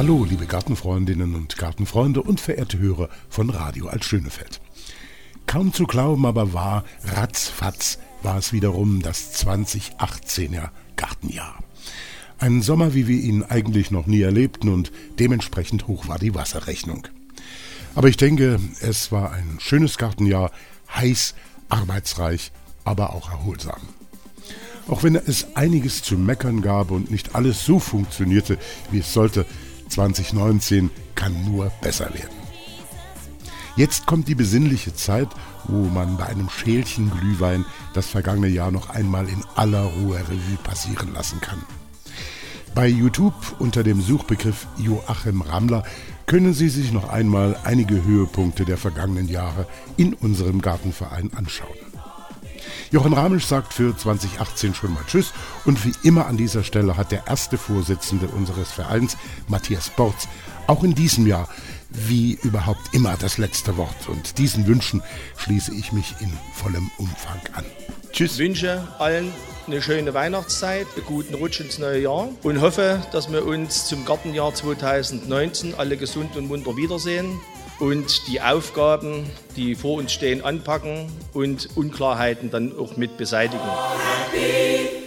Hallo, liebe Gartenfreundinnen und Gartenfreunde und verehrte Hörer von Radio Alt-Schönefeld. Kaum zu glauben, aber wahr, ratzfatz war es wiederum das 2018er Gartenjahr. Ein Sommer, wie wir ihn eigentlich noch nie erlebten, und dementsprechend hoch war die Wasserrechnung. Aber ich denke, es war ein schönes Gartenjahr, heiß, arbeitsreich, aber auch erholsam. Auch wenn es einiges zu meckern gab und nicht alles so funktionierte, wie es sollte, 2019 kann nur besser werden. Jetzt kommt die besinnliche Zeit, wo man bei einem Schälchen Glühwein das vergangene Jahr noch einmal in aller Ruhe Revue passieren lassen kann. Bei YouTube unter dem Suchbegriff Joachim Rammler können Sie sich noch einmal einige Höhepunkte der vergangenen Jahre in unserem Gartenverein anschauen. Jochen Ramisch sagt für 2018 schon mal Tschüss, und wie immer an dieser Stelle hat der erste Vorsitzende unseres Vereins, Matthias Borz, auch in diesem Jahr wie überhaupt immer das letzte Wort, und diesen Wünschen schließe ich mich in vollem Umfang an. Tschüss. Ich wünsche allen eine schöne Weihnachtszeit, einen guten Rutsch ins neue Jahr und hoffe, dass wir uns zum Gartenjahr 2019 alle gesund und munter wiedersehen und die Aufgaben, die vor uns stehen, anpacken und Unklarheiten dann auch mit beseitigen.